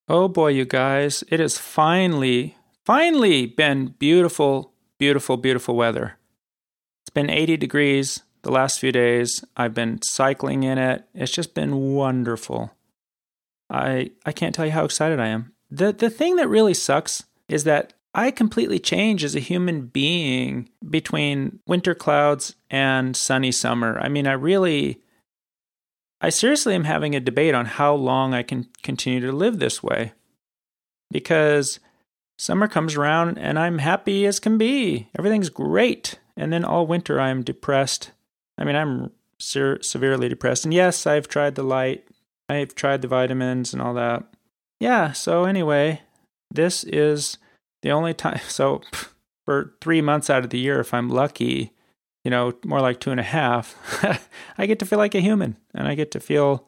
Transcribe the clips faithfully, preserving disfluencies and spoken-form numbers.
Oh boy, you guys, it has finally, finally been beautiful, beautiful, beautiful weather. It's been eighty degrees the last few days. I've been cycling in it. It's just been wonderful. I I can't tell you how excited I am. The the thing that really sucks is that I completely change as a human being between winter clouds and sunny summer. I mean, I really I seriously am having a debate on how long I can continue to live this way. Because summer comes around and I'm happy as can be. Everything's great. And then all winter I'm depressed. I mean, I'm se- severely depressed. And yes, I've tried the light. I've tried the vitamins and all that. Yeah, so anyway, this is the only time. So for three months out of the year, if I'm lucky, you know, more like two and a half, I get to feel like a human, and I get to feel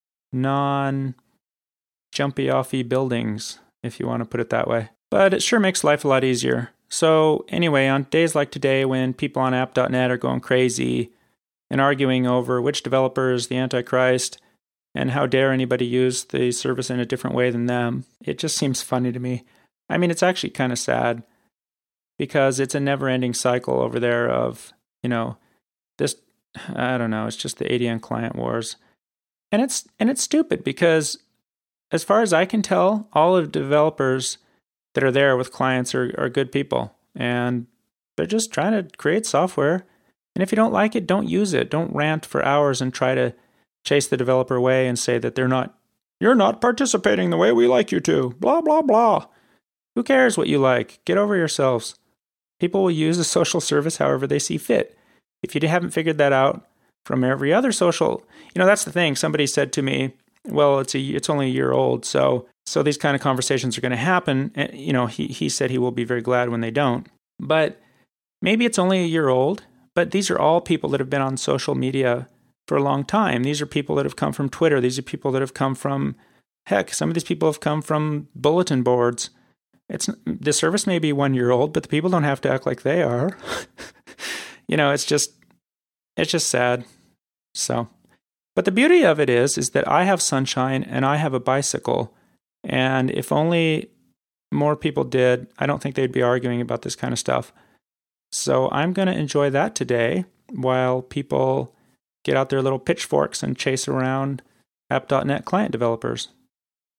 non-jumpy-offy buildings, if you want to put it that way. But it sure makes life a lot easier. So anyway, on days like today, when people on app dot net are going crazy and arguing over which developer is the Antichrist and how dare anybody use the service in a different way than them, it just seems funny to me. I mean, it's actually kind of sad because it's a never-ending cycle over there of, you know, this, I don't know, it's just the A D N client wars. And it's and it's stupid because as far as I can tell, all of the developers that are there with clients are, are good people. And they're just trying to create software. And if you don't like it, don't use it. Don't rant for hours and try to chase the developer away and say that they're not, you're not participating the way we like you to. Blah, blah, blah. Who cares what you like? Get over yourselves. People will use a social service however they see fit. If you haven't figured that out from every other social, you know, that's the thing. Somebody said to me, well, it's a, it's only a year old, so so these kind of conversations are going to happen. And, you know, he, he said he will be very glad when they don't. But maybe it's only a year old, but these are all people that have been on social media for a long time. These are people that have come from Twitter. These are people that have come from, heck, some of these people have come from bulletin boards. It's the service may be one year old, but the people don't have to act like they are. You know, it's just, it's just sad. So, but the beauty of it is, is that I have sunshine and I have a bicycle. And if only more people did, I don't think they'd be arguing about this kind of stuff. So I'm going to enjoy that today while people get out their little pitchforks and chase around app dot net client developers.